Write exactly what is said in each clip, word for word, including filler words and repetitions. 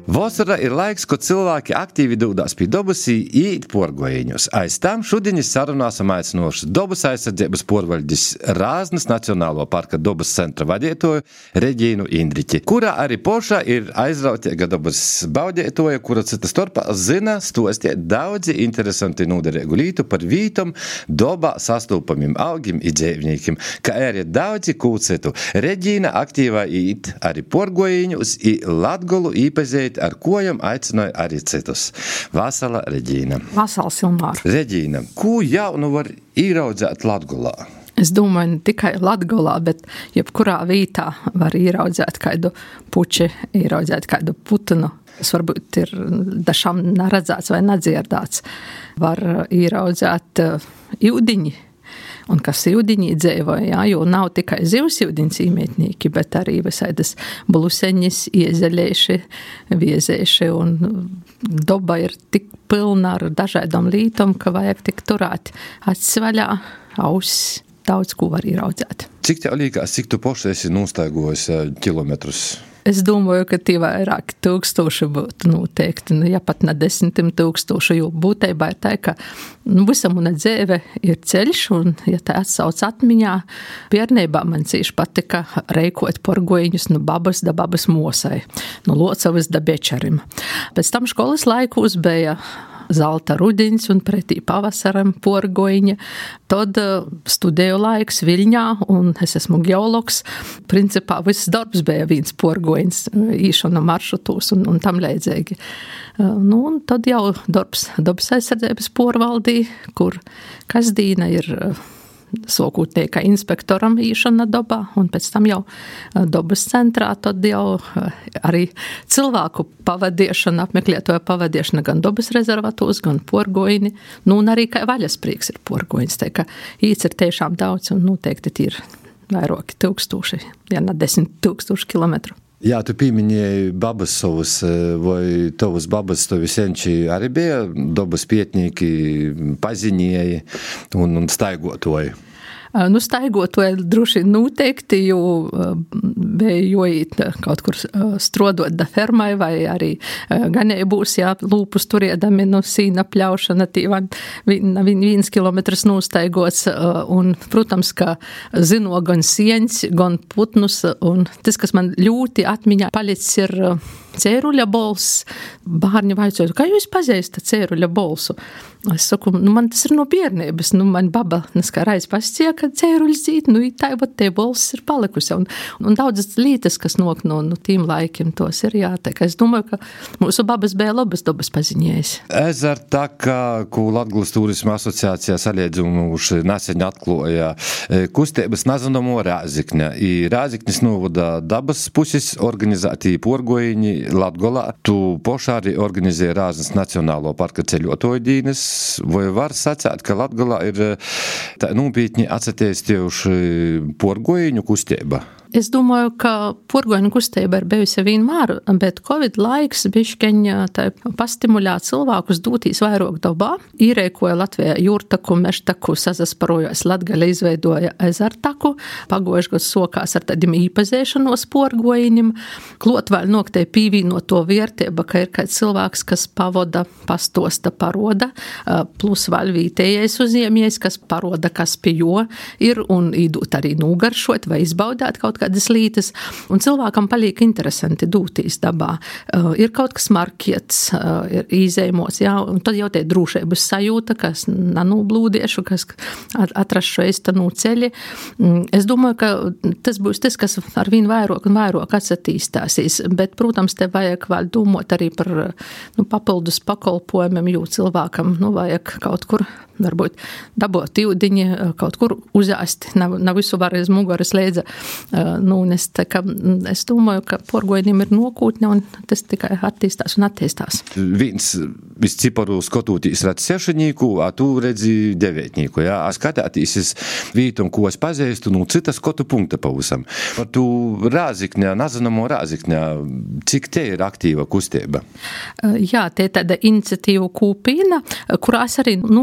Vasara ir laiks, kad cilvēki aktīvi dūdās pie dobas i īt porgojiņus. Aiz tam šudinis sarunāsim aicinošu dobas aizsardzības porvaļdis Rāznas Nacionālo parka dobas centra vadītoju Reģīnu Indriķi, kura arī pošā ir aizrautiega dobas baudētoja, kura cita starpā zina stostiet daudzi interesanti noderīgu lītu par vītom dobā sastūpamim augim i dzēvnīkim, kā arī daudzi kūcitu. Reģīna aktīvā īt arī porgojiņus i Latgolu īpazēt ar kojam aicināja arī citus. Vasala, Reģīna. Vasala, Silmāra. Reģīna, ko jaunu var īraudzēt Latgolā? Es domāju, ne tikai Latgolā, bet jebkurā vītā var īraudzēt kādu puči, īraudzēt kādu putnu. Tas varbūt ir dažām neredzēts vai nedzirdēts. Var īraudzēt iudiņi. Un kas jūdiņī dzēvoja, jā, jo nav tikai zivs jūdiņas īmietnīki, bet arī visaidas bluseņas, iezeļēši, viezēši, un doba ir tik pilna ar dažādām lītom, ka vajag tik turēt atsvaļā, auss, daudz ko var īraudzēt. Cik tev līkās, cik tu poši esi nostaigojis kilometrus? Es domāju, ka tie vairāk tūkstoši būtu noteikti, nu, ja pat ne desmitim tūkstoši, jo būtībā ir tā, ka nu, visa mana dzēve ir ceļš, un, ja tā atsauc atmiņā, bērnībā man cīši patika reikot porgojiņus no babas da babas mosai, no Locavas da Bečarim. Pēc tam školas laikos bija zelta rudiņš un pretī pavasaram porgojiņa. Tad studēju laiks Viļņā, un es esmu geologs. Principā viss darbs bija viens porgojiņš, īšana maršrutos un, un tam leidzīgi. Nu, un tad jau darbs dabas aizsardzības porvaldī, kur kasdīna ir sokūtnie kā inspektoram īšana dobā, un pēc tam jau dobas centrā, tad jau arī cilvēku pavadiešana, apmeklētoja pavadiešana gan dobas rezervatos, gan porgoini, nu un arī kā vaļasprīks ir porgoins, tā kā īts ir tiešām daudz, un noteikti ir vairāki tūkstoši, ja ne desmit tūkstoši kilometru. Jā, tu pieminēji babas savus, vai tavus babas tovi senči arī bija dobas pietnīki, paziņēji un, un staigotoji? Nu, staigotoji droši noteikti, jo bija joīt kaut kur strodot da fermai, vai arī ganēbūs, jā, lūpus turiedami, nu, sīna pļaušana, tī van, viens kilometrs nostaigots, un, protams, ka zino gan sieņs, gan putnus, un tas, kas man ļoti atmiņā palicis, ir cēruļa bols. Bārņi vaicoja, kā jūs pazīstat cēruļa bolsu? Es saku, nu, man tas ir no bērnības, nu, man baba neskā reiz pastie, ka cēruļs dzīt, nu, tā jau te bols ir palikusi, un, un daudzas lītas, kas nok no, no tīm laikiem, tos ir jāteik. Es domāju, ka mūsu babas bija labas dobas paziņējas. Es ar tā, ka, ko Latgulas turisma asociācijā saliedzumuši nesen atkloja kustības nazanamo Rāzikņa. I Rāzikņas novada dabas puses organizētī porgojiņi Latgolā. Tu pošā arī organizēja Rāznas Nacionālo parka ceļotoju dīnes, vai var sacēt, ka Latgolā ir tā nūpītņi atsatīstījuši porgojiņu kustība? Es domāju, ka porgoņu kustība ir bijusi vienmēr, bet Covid laiks biškeņ pastimulē cilvēkus dūtīs vairāk dobā. Īreikoja Latvijā jūrtaku, meštaku, sazasparojas Latgaļa izveidoja ezertaku, pagojuši gads sokās ar tādiem īpazēšanos porgojiņiem. Klot vēl noktei pīvīnoto vērtība, ka ir kāds cilvēks, kas pavoda, pastosta, paroda, plus vēl vītējais uzņēmējs, kas paroda, kas pie jo ir, un īdūt arī nūgaršot vai izbaudēt kaut kādas lītas, un cilvēkam paliek interesanti dūtīs dabā. Uh, ir kaut kas markietis, uh, ir īzējumos, jā, un tad jau tie drūšības sajūta, kas nanūblūdiešu, kas atrašu eistanu ceļi. Mm, es domāju, ka tas būs tas, kas ar vien vairāk un vairāk atsatīstāsīs, bet, protams, te vajag vēl domāt arī par nu, papildus pakalpojumiem, jo cilvēkam nu, vajag kaut kur varbūt dabot jūdiņi, kaut kur uzāst, nav, nav visu var aiz muguras leidza nūnest. Tā kā es domāju, ka porgoņiem ir nokūtne, un tas tikai attīstās un attīstās. Viens visciparu skotūtīs redz sešanīku, a tu redzi devētnīku, jā? A skatētīsies vītum, ko es pazīstu, nu cita skotu punkta pavusam. Par tu Rāzikņā, nazanamo Rāzikņā, cik te ir aktīva kustība? Jā, te ir tāda iniciatīva kūpīna, kurās arī nūnoču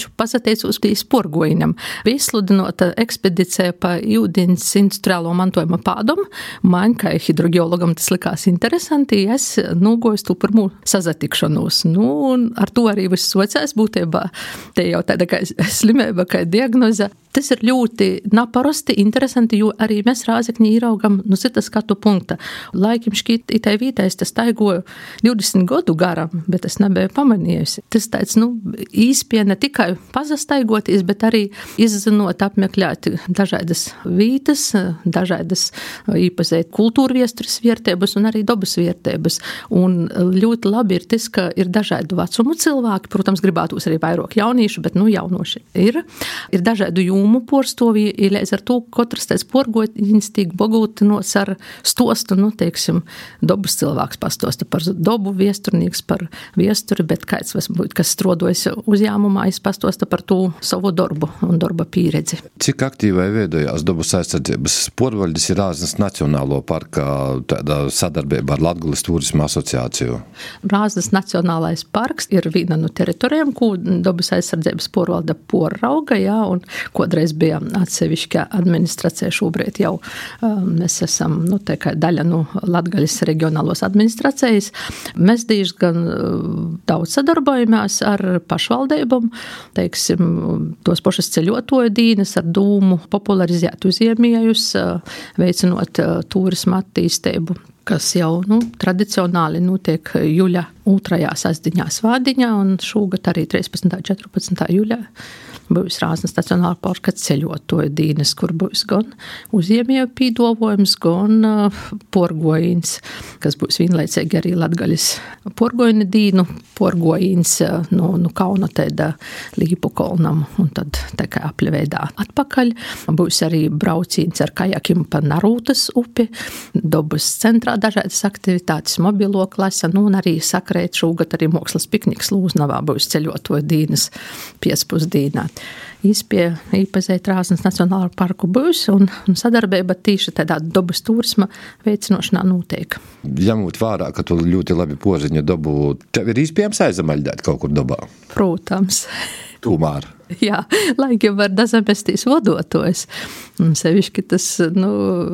tieši pazateicos tī sporgojiņam. Bija izsludinota ekspedicija pa Iudins industriālo mantojuma pādom. Man, kā hidrogeologam, tas likās interesanti. Es nūgoju tu pirmū sazatikšanos. Nu, un ar to arī viss sociās būtībā. Te jau tāda kā slimība, kā diagnoze. Tas ir ļoti naparasti, interesanti, jo arī mēs Rāzekņī īraugam no citas skatu punkta. Laikim šķīt itai vītai, es tas taigoju divdesmit godu garam, bet es nebiju pamanījusi. Tas tāds, nu, īspie ne tikai pazastaigoties, bet arī izzinot, apmeklēt dažādas vītas, dažādas īpazēt kultūra viesturis viertēbas un arī dobas viertēbas. Un ļoti labi ir tas, ka ir dažādu vecumu cilvēki, protams, gribētos arī vairāk jaunīšu, bet, nu, jaunoši ir. Ir dažādu jūmu porstovī, līdz ar to katrs tāds porgoņins tīk bogūtinos ar stostu, nu, teiksim, dobas cilvēks pastosta par dobu, viesturnieks par viesturi, bet kāds, kas strodojas uzņēmumā, es pastosta par to savu darbu un darba pieredzi. Cik aktīvai veidojās dobas aizsardzības porvaļdis ir Rāznas Nacionālo parkā tādā sadarbībā ar Latgulis turisma asociāciju? Rāznas Nacionālais parks ir viena no teritorijām, ko dobas aizsardzības porvalde porauga, jā, un kodreiz bija atsevišķa administrācija, šobrīd jau um, mēs esam, nu, tā kā daļa no Latgaļas reģionālos administrācijas. Mēs diezgan daudz sadarbojamies ar pašvaldībām, teiksim, tos pašas ceļotoju dīnes ar dūmu popularizēt uzņēmējus, veicinot turisma attīstību, kas jau, nu, tradicionāli notiek jūļa otrajā sasdiņā svādiņā, un šogad arī trīspadsmitā un četrpadsmitā jūļā būs Rāznas Nacionālā parka ceļotoju dīnes, kur būs gan uzņēmēju pīdolojums, gan uh, porgojiņs, kas būs vienlaicīgi arī Latgaļas porgojiņa dīnu, porgojiņs uh, no, no Kauna tēda Līpu kolnam, un tad tā kā apļveidā atpakaļ. Būs arī braucīns ar kajakim pa Narūtas upi, dobas centrā dažādas aktivitātes, mobilo klasa, nu, un arī sakrēt šogad arī mākslas pikniks Lūznavā būs ceļotoju dīnes piespusdīnā. Īspie īpazēt Rāznas Nacionālo parku būs, un, un sadarbība tīši tādā dobas turisma veicinošanā notiek. Ņemot vērā, ka tu ļoti labi poziņa dobu, tev ir iespējams aizamaļdēt kaut kur dobā? Protams. Tūmār. Jā, laiki var dazamestīs vodotojs. Un sevišķi tas, nu,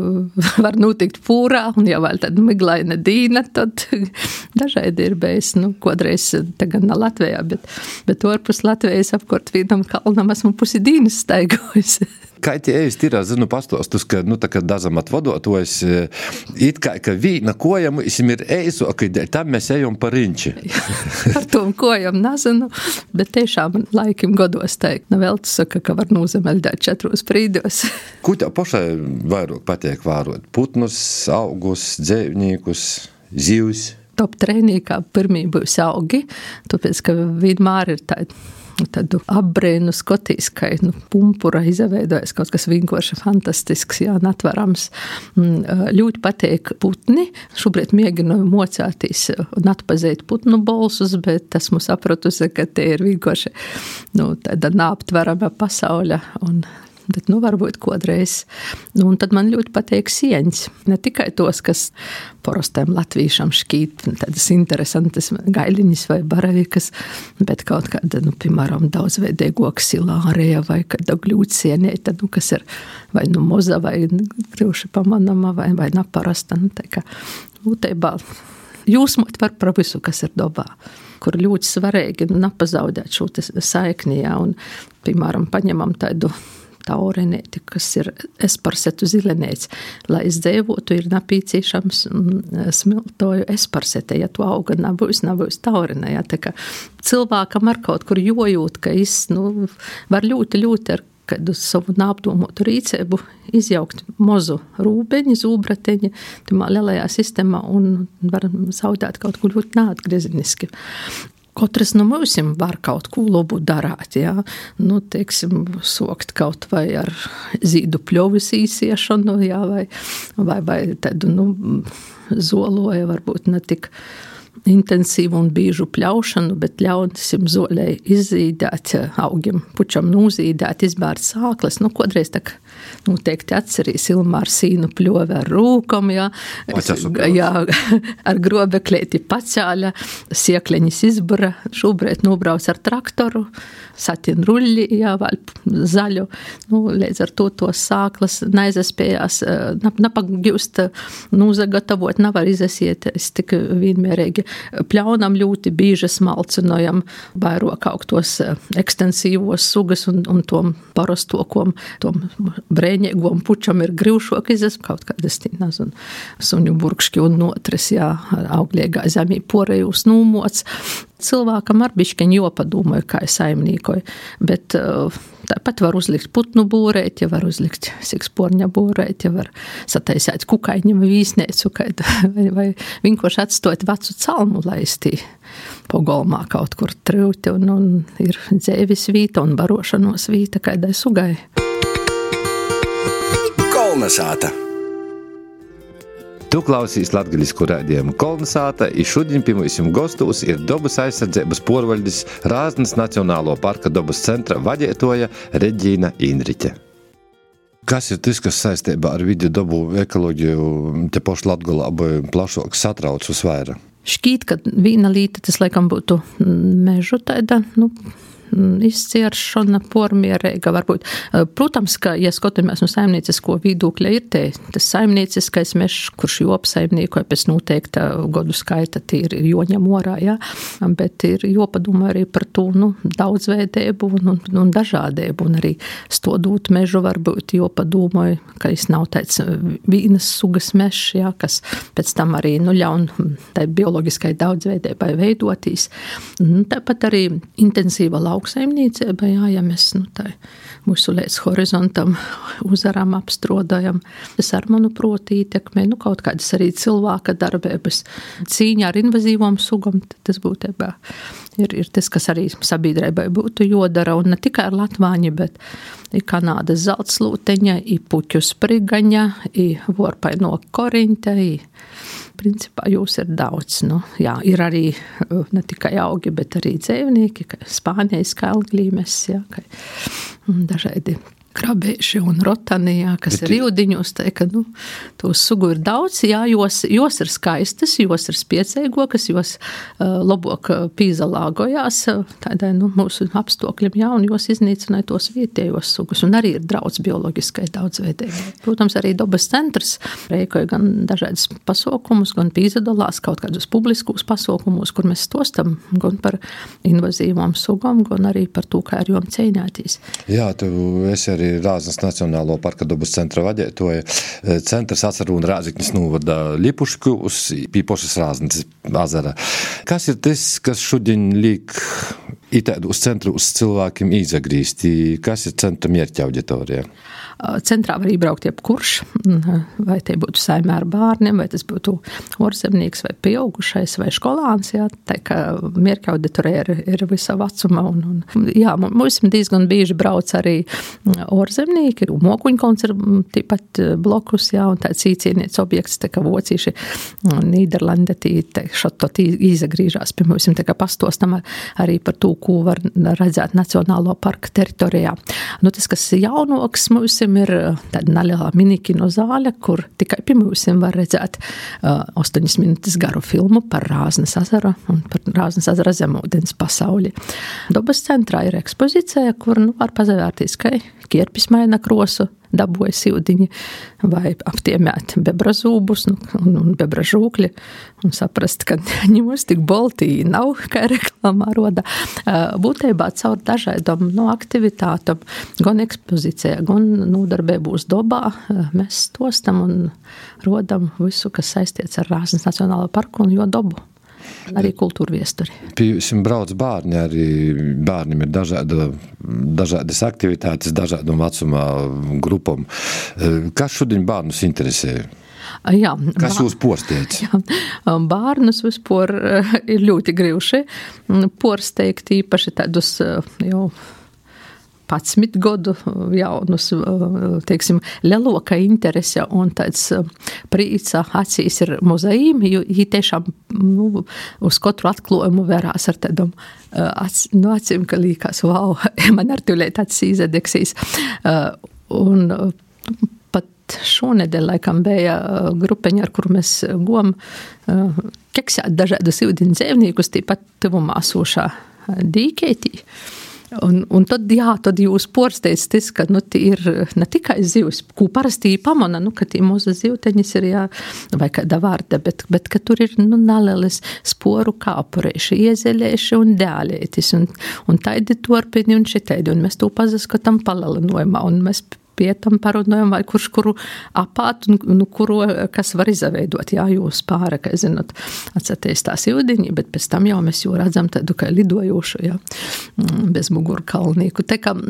var notikt pūrā, un ja vēl tad miglaina dīna, tad dažādi ir bijis, nu, kodreiz tagad ne Latvijā, bet, bet orpus Latvijas apkort vīnam kalnam esmu pusi dīnas staigojusi. Kā tie ejas tirā, zinu, pastostus, ka, nu, tā kā dazamat vodotojs, it kā, ka vīna kojam isim ir eiso, ka tam mēs ejam par riņči. Par tom kojam nezinu, bet tiešām laikim godos teikt. Nu, vēl tu saka, ka var nozemeļdēt četros prīdos. Ko tev pašai vairāk patiek vārot? Putnus, augus, dzēvnīkus, zivs? Top trēnīkā pirmī būs augi, tāpēc, ka vienmēr ir tādi tādu apbrēnu skotīs, ka, nu, pumpura izveidojas kaut kas vienkārši fantastisks, jā, atverams. Ļoti patīk putni. Šobrīd mēģinu mocāties un atpazīt putnu balsus, bet esmu sapratusi, ka te ir vienkārši, nu, tāda neaptverama pasauļa un bet, nu, varbūt kodreiz. Nu, un tad man ļoti patīk sieņas. Ne tikai tos, kas parastiem latvīšam šķīt tādas interesantas gailiņas vai baravikas, bet kaut kāda, nu, piemēram, daudzveidīgoka silārija vai kāda gļūtsienēta, nu, kas ir vai nu moza vai grūši pamanama vai, vai naparasta. Nu, tā kā būtībā jūsmot var par visu, kas ir dobā, kur ļoti svarīgi, nu, napazaudēt šo saikni, jā, un, piemēram, paņemam tādu taurenēti, kas ir esparsetu zilenēts. Lai es dzēvotu, ir napīcīšams smiltoju esparsete. Ja tu auga nebūs, nebūs taurenē. Ja? Tā kā cilvēkam ar kaut kur jojūt, ka es, nu, var ļoti, ļoti ar kādu savu nāpdomotu rīcēbu izjaukt mozu rūbeņu, zūbrateņu, tamā lielajā sistēmā un var zaudēt kaut ko ļoti neatgriezeniski. Katrs no mūsim var kaut ko labu darāt, jā. Nu, teiksim, sokt kaut vai ar zīdu pļovis īsiešanu, jā, vai, vai, vai tādu, nu, zoloja varbūt ne tik intensīvu un bīžu pļaušanu, bet ļausim zolei izzīdēt, augiem pučam nūzīdēt, izbērt sākles. Nu, kodreiz tā noteikti atcerīs Ilmāra sīnu pļovi ar rūkom, jā, jā, ar grobeklēti pacāļa, siekleņas izbura, šūbrēt nobrauc ar traktoru, satin ruļļi, jā, vēl zaļu, nu, līdz ar to tos sākles naizaspējās, napagjūst, nūzagatavot, navar izasiet, es tik vienmērīgi pļaunam ļoti bīži smalcinojam, vairāk augtos ekstensīvos sugas un, un tom parastokom, tom brēņēgom pučam ir grivšok izas, kaut kādas tīnas un suņu burkški un notres, jā, augliegā zemī porejūs nūmots. Cilvēkam ar biškeņu jopadomāju, kā es saimnīkoju, bet tāpat var uzlikt putnu būrēt, ja var uzlikt siksporņa būrēt, ja var sataisēt kukaiņam vīsnēcu, vai, vai vienkārši atstot vecu calmu laistī pogolmā kaut kur trūti, un, un ir dzēvis vīta un barošanos vīta kaidai sugai. Kolnesāta. Tu klausīs latgaļisku raidījumu Kolnesāta, i šodien pie mums gostūs ir Dobys aizsardzības porvaļdis Rāznas Nacionālo parka Dobys centra vadētoja Reģīna Inriķe. Kas ir tas, kas saistībā ar vidi, dobu, ekoloģiju, te poši Latgolā vai plašāk satrauc uz vaira? Šķīt, ka vīna līta, tas laikam būtu mežu taida, nu, izcieršana pormierīga varbūt. Protams, ka, ja skatāmies no saimniecisko viedokļa, ir te, tas saimnieciskais mežs, kurš jo apsaimniekoja pēc noteikta godu skaita, tie ir joņem orā, jā, bet ir jopadomā arī par to, nu, daudzveidēbu un, un, un dažādēbu, un arī stodūt mežu varbūt jopadomāja, ka es nav tāds vīnas sugas mežs, jā, kas pēc tam arī, nu, ļaun tai biologiskai daudzveidēbai veidotīs. Tāpat arī intensīva lauka saimniecība, jā, ja mēs, nu, tā visu līdz horizontam uzaram, apstrodojam. Tas ar manu proti ietekmē, nu, kaut kādas arī cilvēka darbības cīņā ar invazīvom sugam, tas būtībā ir, ir tas, kas arī sabiedrībai būtu jodara, un ne tikai ar latvāņi, bet ir Kanādas zeltslūteņa, ir puķu sprigaņa, ir vorpaino koriņta, ir principā jūs ir daudz, nu, jā, ir arī ne tikai augi, bet arī dzēvnieki, kā Spānijas kailglīmes, jā, kā dažādi krabēši un rotani, jā, kas bet ir jūdiņos, tā, ka, nu, to sugu ir daudz, jā, jos, jos ir skaistas, jos ir spieceigokas, jos uh, labok pīzalāgojās, tādai, nu, mūsu apstokļiem, jā, un jos iznīcināja tos vietējos sugus, un arī ir draudz biologiskai daudzveidībai. Protams, arī Dobys centrs reikoja gan dažādas pasaukumus, gan pīzadalās kaut kādus publiskus pasaukumus, kur mēs stostam gan par invazīvām sugām, gan arī par to, kā ar jom cīņātīs. Jā, tu esi arī Rāznas Nacionālo parka Dobys centra vadētoja. Centrs atsarūna Rāziknis novada Lipušku uz pīpošas Rāznas azara. Kas ir tas, kas šodien liek itēdu uz centru uz cilvēkiem izagrīsti? Kas ir centra mierķa auditorija? Centrā var iebraukt jebkurš, vai te būtu saimē ar bārniem, vai tas būtu orzemnieks, vai pieaugušais, vai skolāns, jā, tā kā mierķa auditorija ir, ir visa vecuma, un, un jā, mums diezgan bieži brauc arī orzemnieki, Mokuņkons ir tīpat blokus, jā, un tāds īcieniets objekts, tā kā vocīši Nīderlanda, tī, tā, šot tī izagrīžās pie mums, tā kā pastostam arī par to, ko var redzēt Nacionālo parka teritorijā. Nu, tas, kas jaunoks mums ir tāda nelielā minikino zāle, kur tikai pie mums var redzēt uh, astoņas minūtes garu filmu par Rāznas ezeru un par Rāznas ezera zemūdens pasauli. Dobys centrā ir ekspozīcija, kur, nu, var pazavērtīs, ka kierpis maina krosu, daboja sildiņi vai aptiemēt bebra zūbus nu, un, un bebra žūkļi un saprast, ka ņemos tik boltī nav, kā reklamā roda. Būtībā caur dažādām no aktivitātam, gan ekspozīcijā, gan nodarbību uz dobā, mēs stostam un rodam visu, kas saistīts ar Rāznas Nacionālo parku un jo dobu. Arī kultūra viesturi. Pie brauc bārņi, arī bārņiem ir dažāda, dažādas aktivitātes, dažādām vecumā grupām. Kas šodien bārnus interesē? Jā, Kas jūs porsteidz? Jā, bārnus vispār ir ļoti grivši. Porsteigt īpaši tādus jau padsmit godu jaunus, teiksim, leloka interese un tāds prīca acīs ir mozaīmi, jo jī tiešām nu, uz katru atklājumu verās ar tādam ac, nu, acīm, ka līkās, wow, man ar tūlēt tāds īzadeksīs. Un pat šonedēļ laikam bija grupeņa, ar kuru mēs gojam keksēt dažādus ūdeņu dzīvniekus, tīpat tuvumā sūšā dīkeitī. Un, un tad, jā, tad jūs porsteidz tas, ka, nu, tī ir ne tikai zivs, ko parasti pamana, nu, ka tī moza zivteņas ir, jā, vai kāda vārda, bet, bet, ka tur ir, nu, naleles sporu kāpureiši, iezeļēši un dēlētis, un, un taidi torpini un šitaidi, un mēs to pazaskatam palalinojumā, un mēs pietam parunājam, vai kurš kuru apāt, un nu, kuru, kas var izaveidot, jā, jūs pāra, ka, zinot, atsatīstās ūdeņi, bet pēc tam jau mēs jau redzam tādu, kā lidojošu, jā, bez muguru kalnīku. Te kā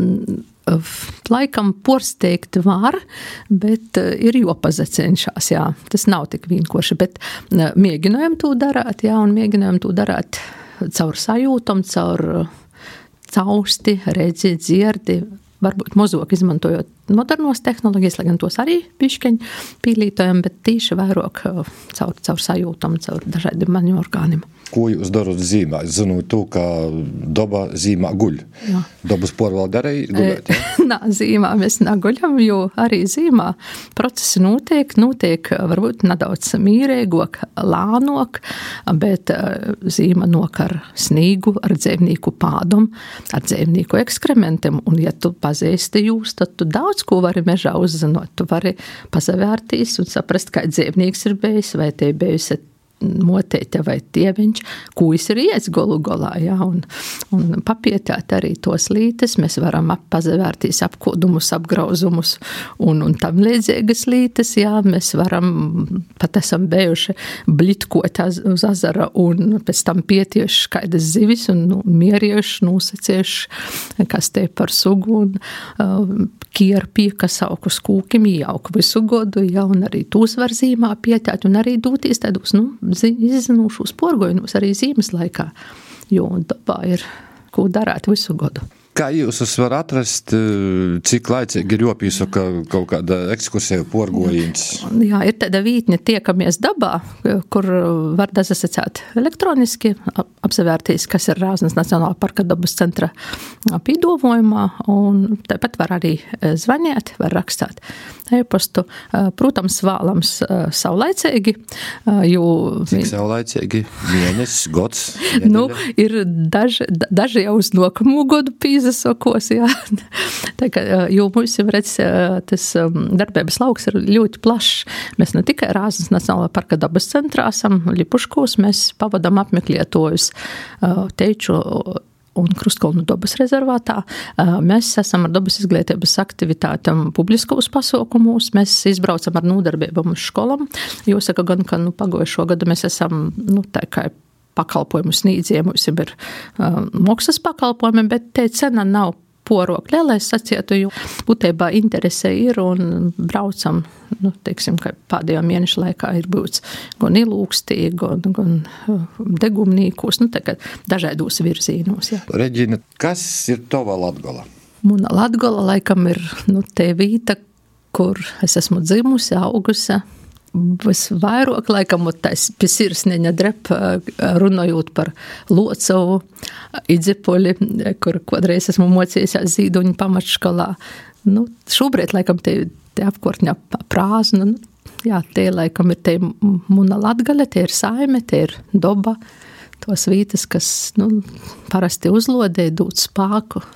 laikam porsteigt var, bet ir jopazacenšās, jā, tas nav tik vienkārši, bet mēģinājam to darāt, jā, un mēģinājam to darāt caur sajūtam, caur causti, redzi, dzirdi, varbūt mozok izmantojot modernos tehnoloģijas, lai gan tos arī biškeņ pīlītojam, bet tīši vairāk caur, caur sajūtam, caur dažādiem maņu orgāniem. Ko jūs darat zīmā? Es zinu to, ka doba zīmā guļ. Jā. Dobas porvalde arī guļēt, jā? Nā, zīmā mēs neguļam, jo arī zīmā procesi notiek, notiek varbūt nedaudz mīrēgok, lānok, bet zīma nok ar snīgu, ar dzēvnīku pādum, ar dzēvnīku ekskrementiem, un ja tu pazīsti jūs, tad tu daudz ko vari mežā uzzinot. Tu vari pazavērtīs un saprast, kā dzēvnīks ir bijis, vai te bijusi moteite vai tieviņš, kūjs ir iec golu golā, jā, un, un papietāt arī tos lītes, mēs varam pazavērtīs apkodumus, apgrauzumus un, un tam līdzīgas lītes, jā, mēs varam, pat esam bijuši blitkot uz azara un pēc tam pietieši kaidas zivis un nu, mierieši, nosacieši, kas te par sugu un uh, kierpī, kas aukus kūkim, ieauk visu godu, jā, un arī tūs var zīmā pietāt un arī dūtīs tādus, nu, izzinūšos porgojumus arī zīmes laikā, jo dabā ir, ko darāt visu godu. Kā jūs var atrast, cik laicīgi ir jopīsaka kaut kāda ekskursija porgojums? Jā, ir tāda vītne tiekamies dabā, kur var dasasacēt elektroniski, apsavērtīs, kas ir Rāznas Nacionālā parka dabas centra pīdovojumā, un tāpat var arī zvanīt, var rakstāt e-postu. Protams, vēlams saulaicīgi, jo... Cik saulaicīgi? Mēnesis, gods? Nu, ir daži, daži jau uz nokamu godu pīzasokos, jā. Tā kā, jo mums jau redz, tas darbības lauks ir ļoti plašs. Mēs ne tikai Rāznas Nacionālā parka dabas centrā esam Lipuškos, mēs pavadam apmeklētojus Teiču un Krustkalnu dabas rezervātā. Mēs esam ar dabas izglītības aktivitātēm publiskos pasaukumos, mēs izbraucam ar nodarbībām uz školam. Jāsaka gan, ka nu, pagojušo gadu mēs esam, nu, tā kā pakalpojumu sniedzēji, mums ir uh, maksas pakalpojumi, bet te cena nav porokļa, lai es sacietu, jo būtībā interese ir un braucam, nu, teiksim, ka pēdējā mēneša laikā ir būts gan ilūkstī, gan, gan degumnīkos, nu, tā kā dažādos virzīnos, jā. Reģina, kas ir tova Latgola? Muna Latgola laikam ir, nu, te vīta, kur es esmu dzimusi, augusi, visvairāk laikam tais pie sirsneņa drep runājot par Locovu, Idzipoli, kur kodreiz esmu mocījusies Zīduņu pamatškolā. Nu, šobrīd laikam te, te apkortņa prāzna, nu, jā, te laikam ir te muna Latgale, te ir saime, te ir doba, tos vītas, kas, nu, parasti uzlodē, dūt spāku.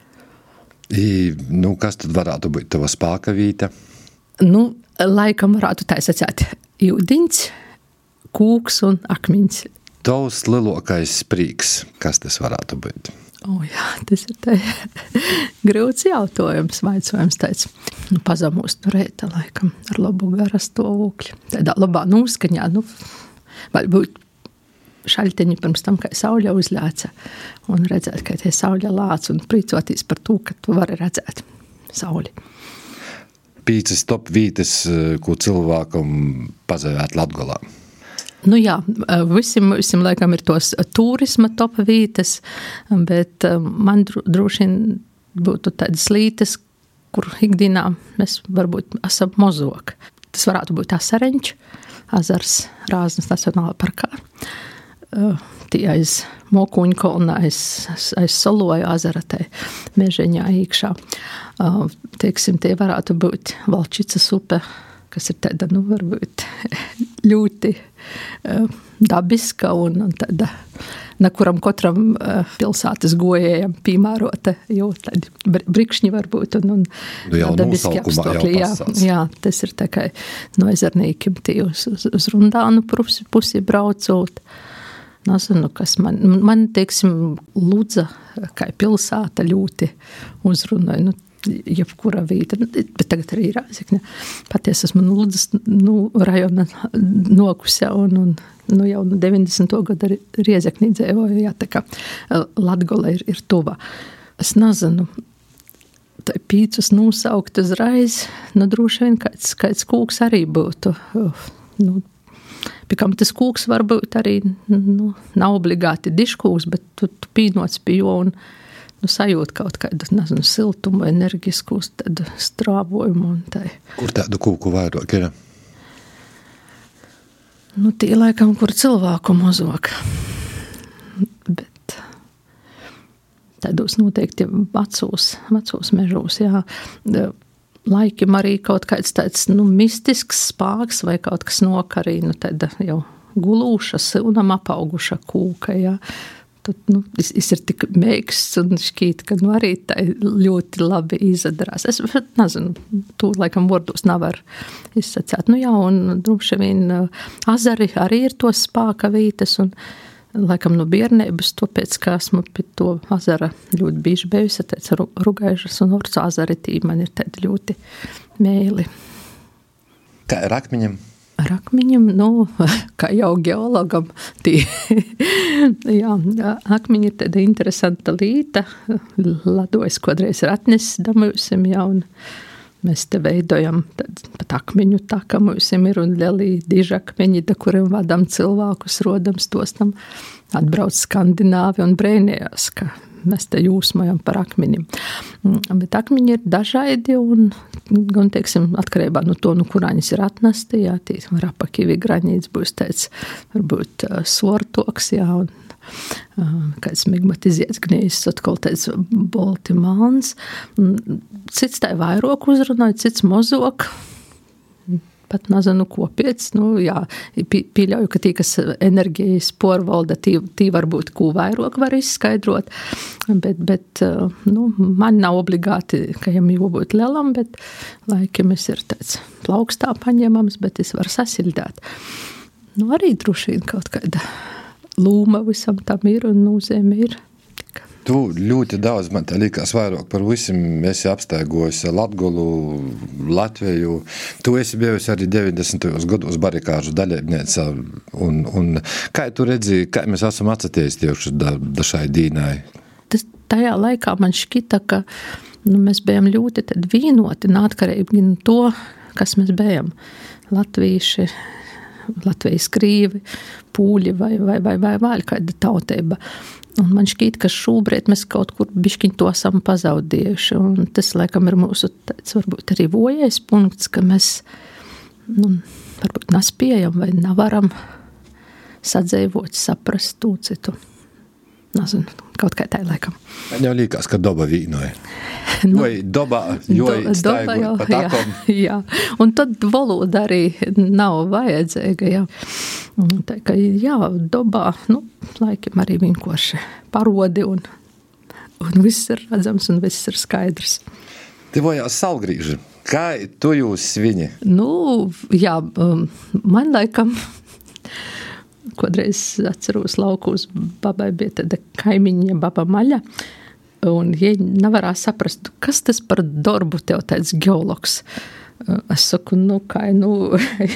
I, nu, kas tad varētu būt tava spāka vīta? Nu, laikam varētu tā sacēt jūdiņš, kūks un akmiņš. Tavs lielākais prīks, kas tas varētu būt? O jā, tas ir tā grūts jautājums, vaicojums tāds. Nu, pazamūst no reita laikam ar labu gara stāvokļu. Tādā labā nūskaņā, nu, varbūt šaļteņi pirms tam, kā sauļa uzlēca un redzēt, kā tie sauļa lāc un prīcoties par to, ka tu vari redzēt sauli. Pīcis top vītes, ko cilvēkam pazavēt Latgolā? Nu jā, visiem, visiem laikam ir tos turisma top vītes, bet man droši būtu tādas lītes, kur ikdienā mēs varbūt esam mozok. Tas varētu būt Asareņš, Azars Rāznas Nacionālā parkā. Tie aiz Mokuņu kolna, aiz, aiz Soloju azara, tai mežeņā īkšā. Teiksim, tie varētu būt Valčicas upe, kas ir tāda, nu, varbūt ļoti dabiska un, un tāda, nekuram kotram pilsētas gojējam pīmārota, jo tādi brikšņi varbūt un, un nu dabiski apstākļi. Jā, jā, tas ir tā kā no ezernīkim tī uz, uz, uz Rundānu pusi, pusi braucot. Nezinu, kas man, man, teiksim, Ludza, kā pilsēta ļoti uzrunāja, nu, jebkura vīta, bet tagad arī Rāzekne. Patiesi esmu Ludzas, nu, rajona nokusē un, un, nu, jau no deviņdesmito gada Riezeknī dzēvoju, jā, tā kā Latgola ir, ir tuva. Es nezinu, tā pīcus nosaukt uzreiz, nu, droši vien kāds, kāds kūks arī būtu, nu, Pikam tas kūks varbūt arī, nu, nav obligāti diškūks, bet tu, tu pīnots pie jo un nu, sajūt kaut kādu, nezinu, siltumu, enerģisku tādu strāvojumu un tai. Kur tādu kūku vairāk ir? Nu, tī laikam, kur cilvēku mozok. Bet tādos noteikti vecos, vecos mežos, jā. Laikim arī kaut kāds tāds, nu, mistisks spāks vai kaut kas nokarī, nu, tāda jau gulūša, silnam apauguša kūka, jā. Tad, nu, es ir tik meiksts un šķīt, ka, nu, arī tā ļoti labi izadrās. Es nezinu, tu laikam vārdos nevar izsacēt. Nu, jā, un droši vien azari arī ir to spāka vītes un laikam no biernības, tāpēc, ka esmu pie to azara ļoti bieži bijusi, tāds Rugaižas un Orcu azari tī man ir tādi ļoti mēli. Kā ar akmeņiem? Ar akmeņiem, nu, kā jau geologam, tī, jā, akmeņi ir tāda interesanta līta, Ladojs kodreiz ir atnesis damūsim, jā, un mēs te veidojam pat akmeņu taka mūsim ir un lielī dižakmeņi, da kuriem vadam cilvēkus, rodam stostam, atbrauc Skandināvi un brēnējās, ka mēs te jūsmojam par akmeņiem. Bet akmeņi ir dažaidi un, un teiksim, atkarībā no to, no kurāņas ir atnesti, jā, tī rapakivi granīts būs tāds, varbūt svortoks, jā, un kāds migmatizēts gnējs, atkal tāds bolti malns. Cits tā vairāk uzrunāja, cits mozok. Pat nezinu, kopiec. Nu, jā, pīļauju, ka tī, kas enerģijas porvalda, tī, tī varbūt kū vairāk var izskaidrot. Bet, bet nu, man nav obligāti, ka jam jābūt lielam, bet laikam es ir tāds plaukstā paņemams, bet es varu sasildēt. Nu, arī droši vien kaut kāda lūma visam tam ir un nozīme ir. Tu ļoti daudz, man tā likās vairāk par visam, esi apstaigojusi Latgolu, Latviju. Tu esi bijusi arī deviņdesmitajos gados barikāžu dalībniece. Un, un kā tu redzi, kā mēs esam atsatīstījuši da, da šai dīnai? Tas tajā laikā man šķita, ka nu, mēs bijām ļoti tad vienoti, neatkarīgi no to, kas mēs bijām. Latvīši, Latvijas krīvi, pūļi vai, vai, vai, vai, vai kāda tautība. Un man šķīt, ka šobrīd mēs kaut kur bišķiņ to esam pazaudējuši. Un tas, laikam, ir mūsu tāds, varbūt arī vojais punkts, ka mēs, nu, varbūt nespējam vai nevaram sadzēvot, saprast to citu. Nezinu, kaut kā tā laikam. Man jau līkās, ka doba vīnoja. Nu, jo doba, jo do, staigoja pa takom. Jā, jā, un tad valoda arī nav vajadzīga, jā. Tā kā, jā, dobā, nu, laikam arī vienkārši parodi un, un viss ir redzams un viss ir skaidrs. Tivojās salgrīži. Kā tu jūs svini? Nu, jā, man laikam... Kodreiz atceros laukos, babai bija tāda kaimiņa baba Maļa, un viņa nevarēja saprast, kas tas par darbu tev tāds geologs. Es saku, nu kā, nu,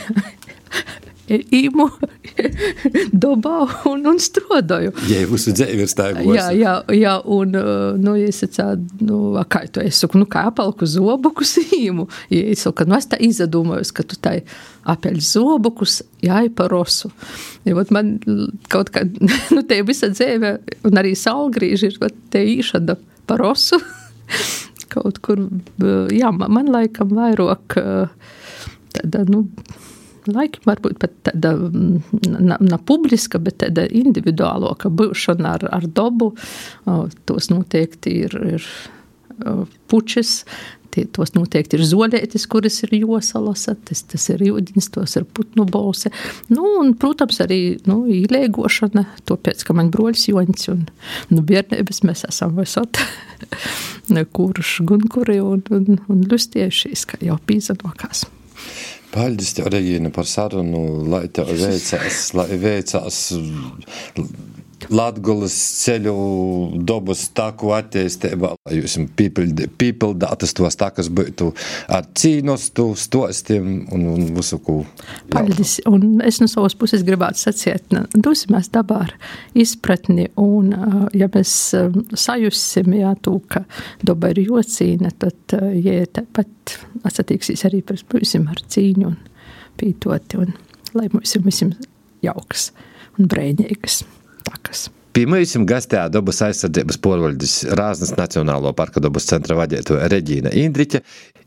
īmu dobā un, un strodoju. Ja visu dzēvi ir staigos. Jā, jā, jā, un, nu, es sacā, nu, kā tu, es saku, nu, kā apalku zobukus īmu. Ja es saku, nu, es tā izdomājos, ka tu tā apeļ zobukus, jāi pa rosu. Ja, vat man kaut kā, nu, te visa dzēve, un arī salgrīži ir, vat te īšada pa rosu. kaut kur, jā, man laikam vairāk tāda, nu, laikam varbūt pat tāda, na, na publiska, bet tāda individuālo, ka būšana ar, ar dobu, tos noteikti ir, ir pučis, tie, tos noteikti ir zoļētis, kuras ir josalasa, tas, tas ir jūdiņas, tos ir putnu bolse. Nu, un, protams, arī, nu, īlēgošana, tāpēc, ka man broļs Joņs un, nu, biernēbas mēs esam visot kurš gunkuri un, un, un ļustiešies, ka jau pīzanokās. Paldies tev, Regīna, par sarunu, lai tev veicās, lai veicās Latgulas ceļu dobas taku attīstībā, lai jūs pīpildātas tos takas būtu ar cīnostu, stostiem un, un visu, ko. Paldies, un es no savas puses gribētu sacīt, dosimies dabā ar izpratni, un ja mēs sajussim, jā, tū, ka doba ir jocīna, tad, ja tāpat atsatīksīs arī par būsim ar cīņu un pītoti, un lai mums visiem jauks un brēņīgas takas. Pie mums gastē Dobas aizsardzības porvaļdes Rāznas Nacionālo parka Dobas centra vadītāja Regīna Indriķe